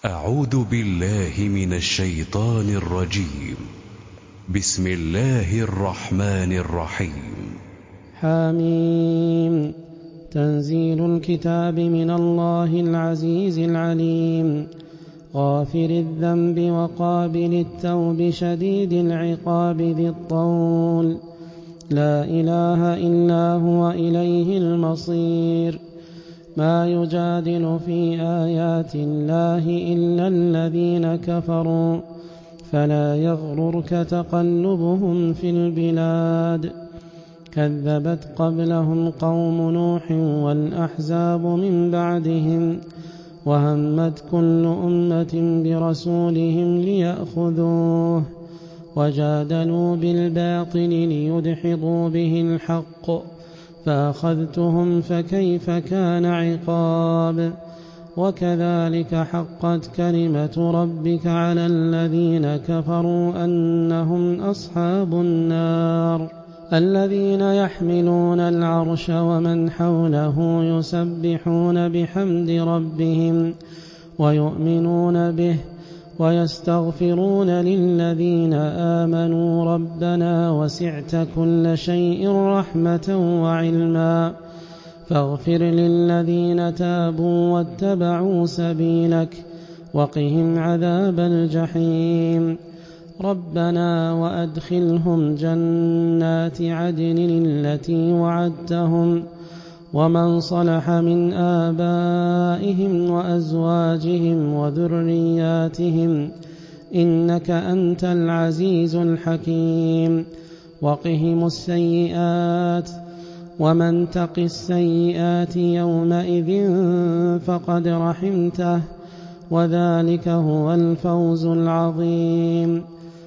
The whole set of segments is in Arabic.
أعوذ بالله من الشيطان الرجيم. بسم الله الرحمن الرحيم. حميم. تنزيل الكتاب من الله العزيز العليم، غافر الذنب وقابل التوب شديد العقاب ذي الطول، لا إله إلا هو إليه المصير. ما يجادل في آيات الله إلا الذين كفروا، فلا يغررك تقلبهم في البلاد. كذبت قبلهم قوم نوح والأحزاب من بعدهم، وهمت كل أمة برسولهم ليأخذوه، وجادلوا بالباطل ليدحضوا به الحق، فأخذتهم فكيف كان عقاب. وكذلك حقت كلمة ربك على الذين كفروا أنهم أصحاب النار. الذين يحملون العرش ومن حوله يسبحون بحمد ربهم ويؤمنون به ويستغفرون للذين آمنوا ربنا وسعت كل شيء رحمة وعلما، فاغفر للذين تابوا واتبعوا سبيلك وقهم عذاب الجحيم. ربنا وأدخلهم جنات عدن التي وعدتهم ومن صلح من آبائهم وأزواجهم وذرياتهم إنك أنت العزيز الحكيم. وقهم السيئات، ومن تق السيئات يومئذ فقد رحمته، وذلك هو الفوز العظيم.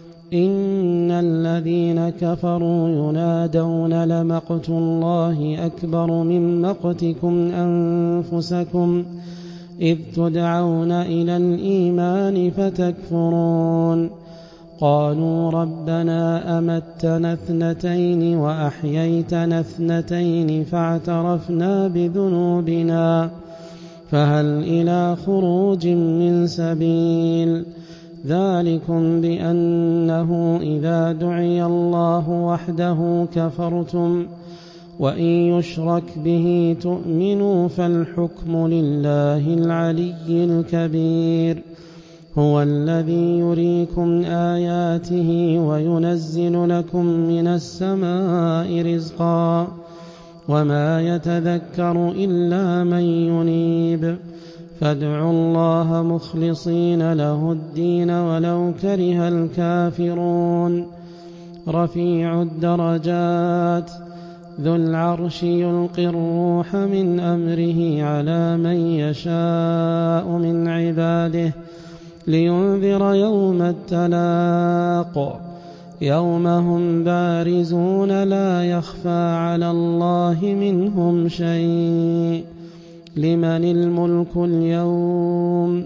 إن الذين كفروا ينادون لمقت الله أكبر من مقتكم أنفسكم إذ تدعون إلى الإيمان فتكفرون. قالوا ربنا أمتنا اثنتين وأحييتنا اثنتين فاعترفنا بذنوبنا فهل إلى خروج من سبيل. ذلكم بأنه إذا دعي الله وحده كفرتم وإن يشرك به تؤمنوا فالحكم لله العلي الكبير. هو الذي يريكم آياته وينزل لكم من السماء رزقا وما يتذكر إلا من ينيب. فادعوا الله مخلصين له الدين ولو كره الكافرون. رفيع الدرجات ذو العرش يلقي الروح من أمره على من يشاء من عباده لينذر يوم التلاق يوم هم بارزون لا يخفى على الله منهم شيء. لمن الملك اليوم؟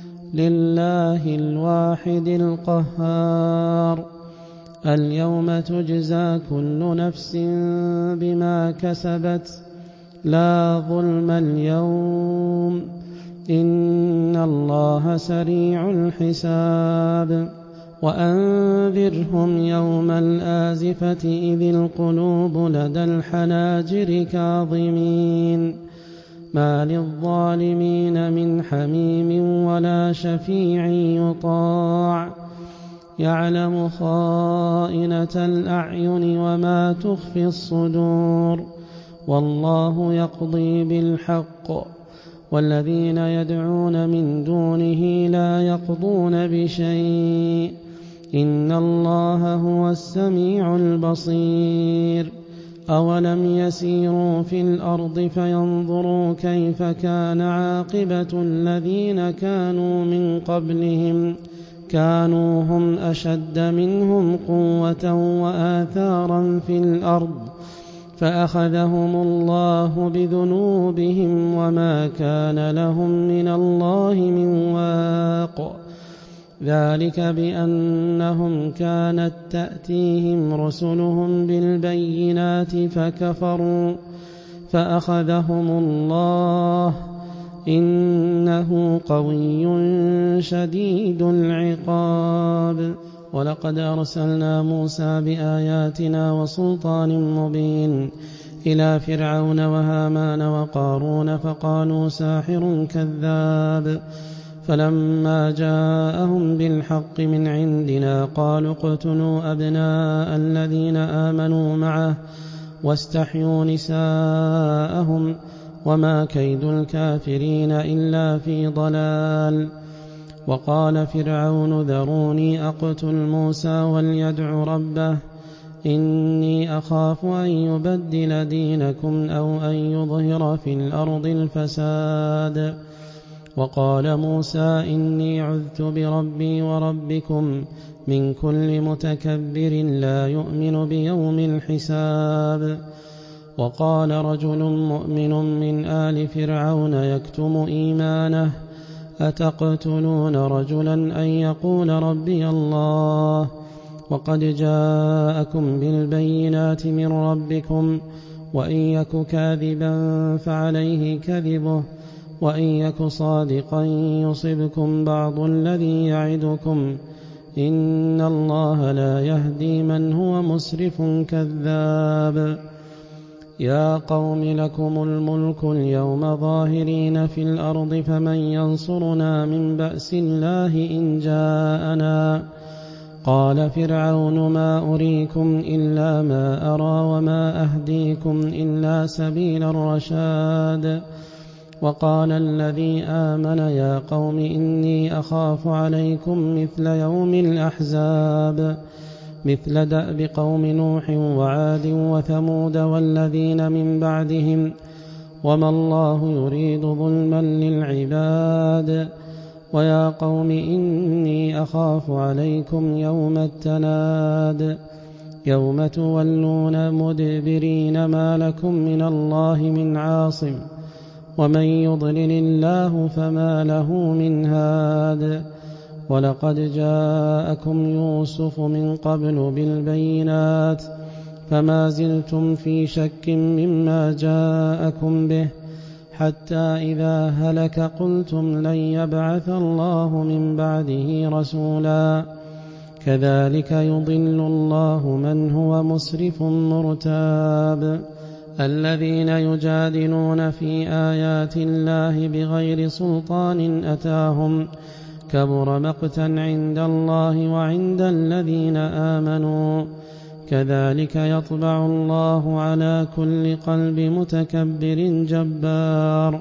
لله الواحد القهار. اليوم تجزى كل نفس بما كسبت لا ظلم اليوم إن الله سريع الحساب. وأنذرهم يوم الآزفة إذ القلوب لدى الحناجر كاظمين ما للظالمين من حميم ولا شفيع يطاع. يعلم خائنة الأعين وما تخفي الصدور والله يقضي بالحق والذين يدعون من دونه لا يقضون بشيء إن الله هو السميع البصير. أولم يسيروا في الأرض فينظروا كيف كان عاقبة الذين كانوا من قبلهم كانوا هم أشد منهم قوة وآثارا في الأرض فأخذهم الله بذنوبهم وما كان لهم من الله من واق. ذلك بأنهم كانت تأتيهم رسلهم بالبينات فكفروا فأخذهم الله إنه قوي شديد العقاب. ولقد أرسلنا موسى بآياتنا وسلطان مبين إلى فرعون وهامان وقارون فقالوا ساحر كذاب. فلما جاءهم بالحق من عندنا قالوا اقتلوا أبناء الذين آمنوا معه واستحيوا نساءهم وما كيد الكافرين إلا في ضلال. وقال فرعون ذروني أقتل موسى وليدع ربه إني أخاف أن يبدل دينكم أو أن يظهر في الأرض الفساد. وقال موسى إني عذت بربي وربكم من كل متكبر لا يؤمن بيوم الحساب. وقال رجل مؤمن من آل فرعون يكتم إيمانه أتقتلون رجلا أن يقول ربي الله وقد جاءكم بالبينات من ربكم وإن يك كاذبا فعليه كذبه وإن يك صادقا يصبكم بعض الذي يعدكم إن الله لا يهدي من هو مسرف كذاب. يا قوم لكم الملك اليوم ظاهرين في الأرض فمن ينصرنا من بأس الله إن جاءنا. قال فرعون ما أريكم إلا ما أرى وما أهديكم إلا سبيل الرشاد. وقال الذي آمن يا قوم إني أخاف عليكم مثل يوم الأحزاب مثل دأب قوم نوح وعاد وثمود والذين من بعدهم وما الله يريد ظلما للعباد. ويا قوم إني أخاف عليكم يوم التناد يوم تولون مدبرين ما لكم من الله من عاصم ومن يضلل الله فما له من هاد. ولقد جاءكم يوسف من قبل بالبينات فما زلتم في شك مما جاءكم به حتى إذا هلك قلتم لن يبعث الله من بعده رسولا كذلك يضل الله من هو مسرف مرتاب. الذين يجادلون في آيات الله بغير سلطان أتاهم كبر مقتا عند الله وعند الذين آمنوا كذلك يطبع الله على كل قلب متكبر جبار.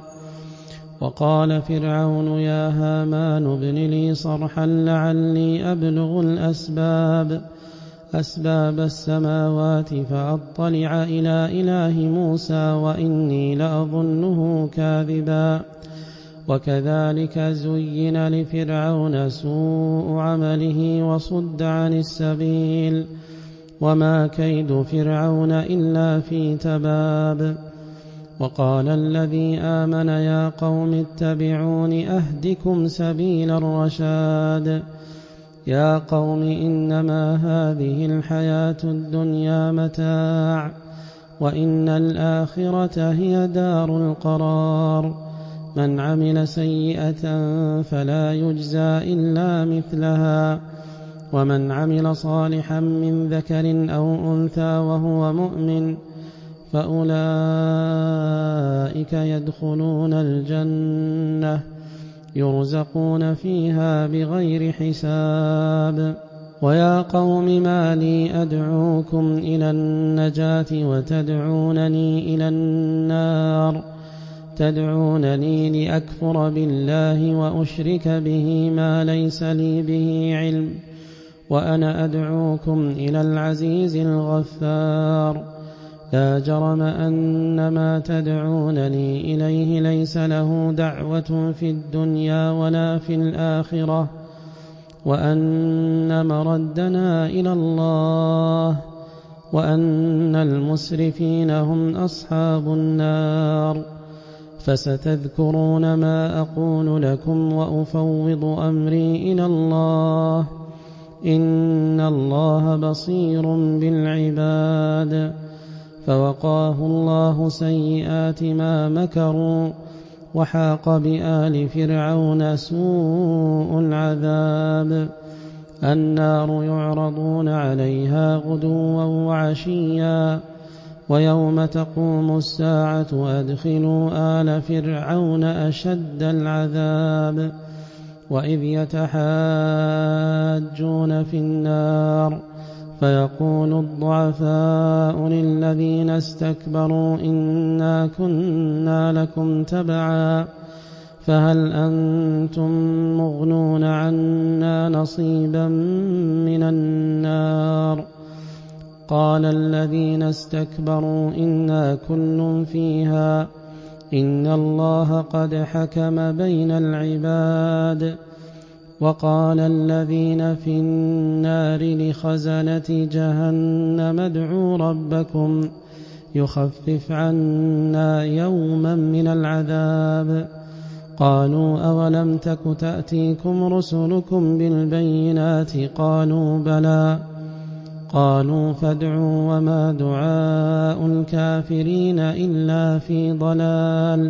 وقال فرعون يا هامان ابن لي صرحا لعلي أبلغ أسباب السماوات فأطلع إلى إله موسى وإني لأظنه كاذبا. وكذلك زين لفرعون سوء عمله وصد عن السبيل وما كيد فرعون إلا في تباب. وقال الذي آمن يا قوم اتبعون أهدكم سبيل الرشاد. يا قوم إنما هذه الحياة الدنيا متاع وإن الآخرة هي دار القرار. من عمل سيئة فلا يجزى إلا مثلها ومن عمل صالحا من ذكر أو أنثى وهو مؤمن فأولئك يدخلون الجنة يرزقون فيها بغير حساب. ويا قوم ما لي أدعوكم إلى النجاة وتدعونني إلى النار تدعونني لأكفر بالله وأشرك به ما ليس لي به علم وأنا أدعوكم إلى العزيز الغفار. لا جرم أن ما تدعونني إليه ليس له دعوة في الدنيا ولا في الآخرة وأن مردنا إلى الله وأن المسرفين هم أصحاب النار. فستذكرون ما أقول لكم وأفوض أمري إلى الله إن الله بصير بالعباد. فوقاه الله سيئات ما مكروا وحاق بآل فرعون سوء العذاب. النار يعرضون عليها غدوا وعشيا ويوم تقوم الساعة أدخلوا آل فرعون أشد العذاب. وإذ يتحاجون في النار فيقول الضعفاء للذين استكبروا إنا كنا لكم تبعا فهل أنتم مغنون عنا نصيبا من النار. قال الذين استكبروا إنا كل فيها إن الله قد حكم بين العباد. وقال الذين في النار لخزنة جهنم ادعوا ربكم يخفف عنا يوما من العذاب. قالوا أولم تك تأتيكم رسلكم بالبينات قالوا بلى. قالوا فادعوا وما دعاء الكافرين إلا في ضلال.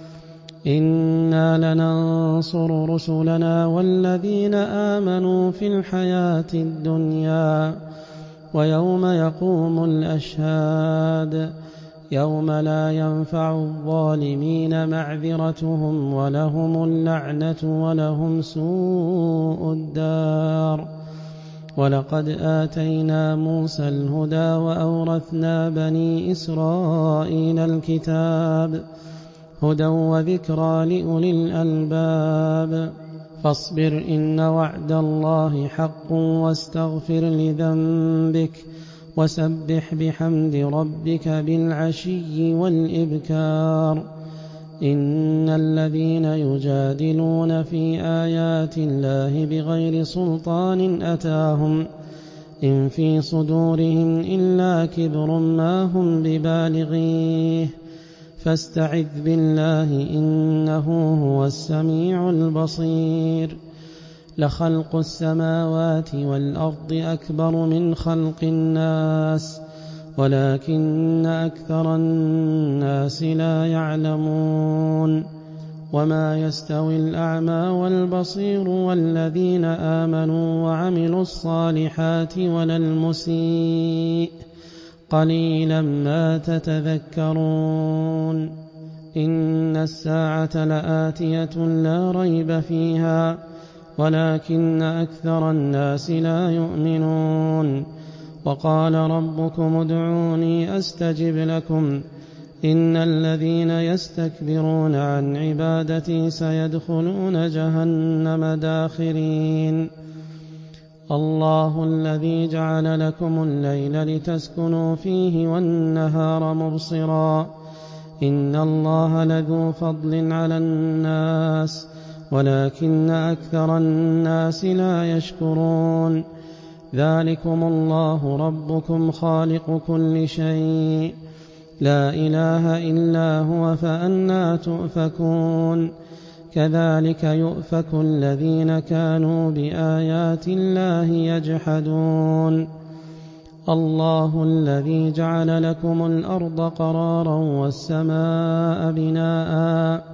إنا لننصر رسلنا والذين آمنوا في الحياة الدنيا ويوم يقوم الأشهاد يوم لا ينفع الظالمين معذرتهم ولهم اللعنة ولهم سوء الدار. ولقد آتينا موسى الهدى وأورثنا بني إسرائيل الكتاب هدى وذكرى لأولي الألباب. فاصبر إن وعد الله حق واستغفر لذنبك وسبح بحمد ربك بالعشي والإبكار. إن الذين يجادلون في آيات الله بغير سلطان أتاهم إن في صدورهم إلا كبر ما هم ببالغيه فاستعذ بالله إنه هو السميع البصير. لخلق السماوات والأرض أكبر من خلق الناس ولكن أكثر الناس لا يعلمون. وما يستوي الأعمى والبصير والذين آمنوا وعملوا الصالحات ولا المسيء قليلا ما تتذكرون. إن الساعة لآتية لا ريب فيها ولكن أكثر الناس لا يؤمنون. وقال ربكم ادعوني أستجب لكم إن الذين يستكبرون عن عبادتي سيدخلون جهنم داخرين. الله الذي جعل لكم الليل لتسكنوا فيه والنهار مبصرا إن الله لذو فضل على الناس ولكن أكثر الناس لا يشكرون. ذلكم الله ربكم خالق كل شيء لا إله إلا هو فأنى تؤفكون. كذلك يؤفك الذين كانوا بآيات الله يجحدون. الله الذي جعل لكم الأرض قرارا والسماء بناء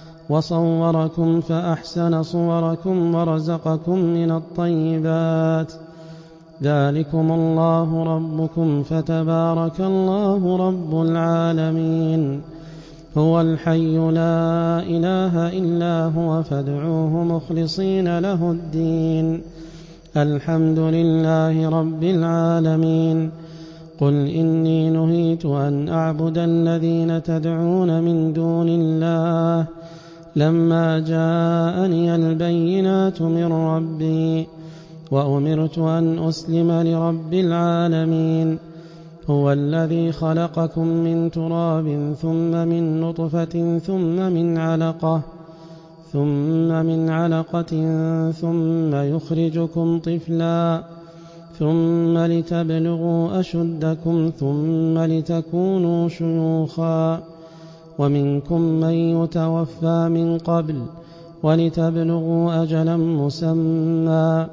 وصوركم فأحسن صوركم ورزقكم من الطيبات. ذلكم الله ربكم فتبارك الله رب العالمين. هو الحي لا إله إلا هو فادعوه مخلصين له الدين. الحمد لله رب العالمين. قل إني نهيت أن أعبد الذين تدعون من دون الله لما جاءني البينات من ربي وأمرت أن أسلم لرب العالمين. هو الذي خلقكم من تراب ثم من نطفة ثم من علقة ثم يخرجكم طفلا ثم لتبلغوا أشدكم ثم لتكونوا شيوخا ومنكم من يتوفى من قبل ولتبلغوا أجلا مسمى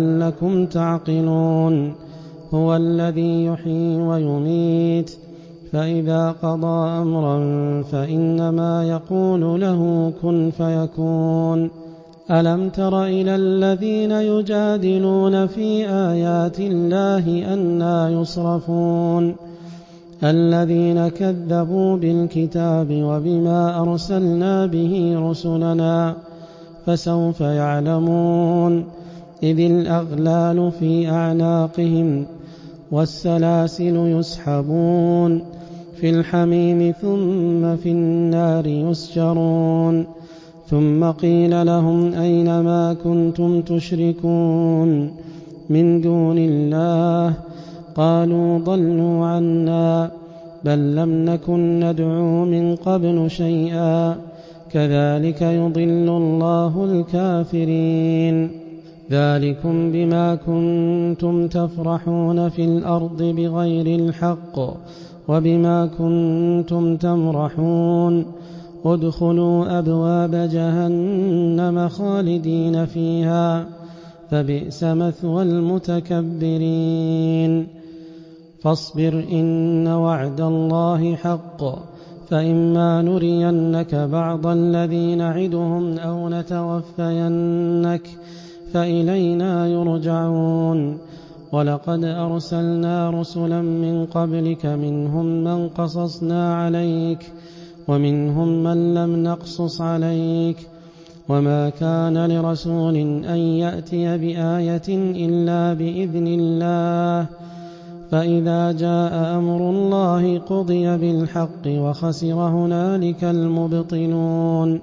ولعلكم تعقلون. هو الذي يحيي ويميت فإذا قضى أمرا فإنما يقول له كن فيكون. ألم تر إلى الذين يجادلون في آيات الله أنى يصرفون الذين كذبوا بالكتاب وبما أرسلنا به رسلنا فسوف يعلمون إذ الأغلال في أعناقهم والسلاسل يسحبون في الحميم ثم في النار يسجرون ثم قيل لهم أين ما كنتم تشركون من دون الله قالوا ضلوا عنا بل لم نكن ندعو من قبل شيئا كذلك يضل الله الكافرين ذلكم بما كنتم تفرحون في الأرض بغير الحق وبما كنتم تمرحون ادخلوا أبواب جهنم خالدين فيها فبئس مثوى المتكبرين فاصبر إن وعد الله حق فإما نرينك بعض الذي نعدهم أو نتوفينك فإلينا يرجعون ولقد أرسلنا رسلا من قبلك منهم من قصصنا عليك ومنهم من لم نقصص عليك وما كان لرسول أن يأتي بآية إلا بإذن الله فإذا جاء أمر الله قضي بالحق وخسر هنالك المبطلون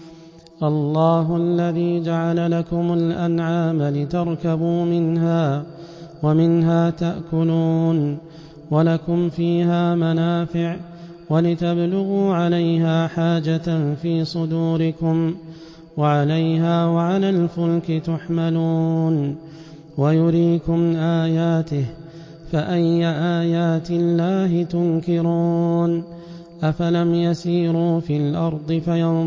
الله الذي جعل لكم الأنعام لتركبوا منها ومنها تأكلون ولكم فيها منافع ولتبلغوا عليها حاجة في صدوركم وعليها وعلى الفلك تحملون ويريكم آياته فأي آيات الله تنكرون أفلم يسيروا في الأرض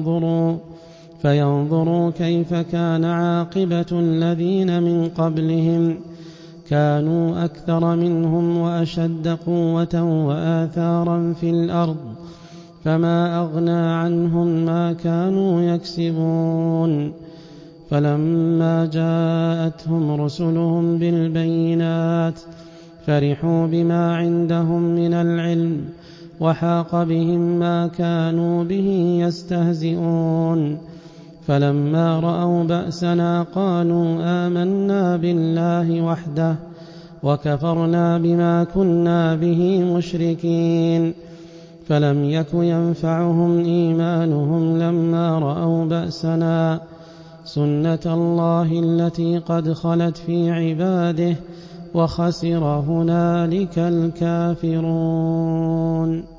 فينظروا كيف كان عاقبة الذين من قبلهم كانوا أكثر منهم وأشد قوة وآثارا في الأرض فما أغنى عنهم ما كانوا يكسبون فلما جاءتهم رسلهم بالبينات فرحوا بما عندهم من العلم وحاق بهم ما كانوا به يستهزئون فلما رأوا بأسنا قالوا آمنا بالله وحده وكفرنا بما كنا به مشركين فلم يك ينفعهم إيمانهم لما رأوا بأسنا سنة الله التي قد خلت في عباده وخسر هنالك الكافرون.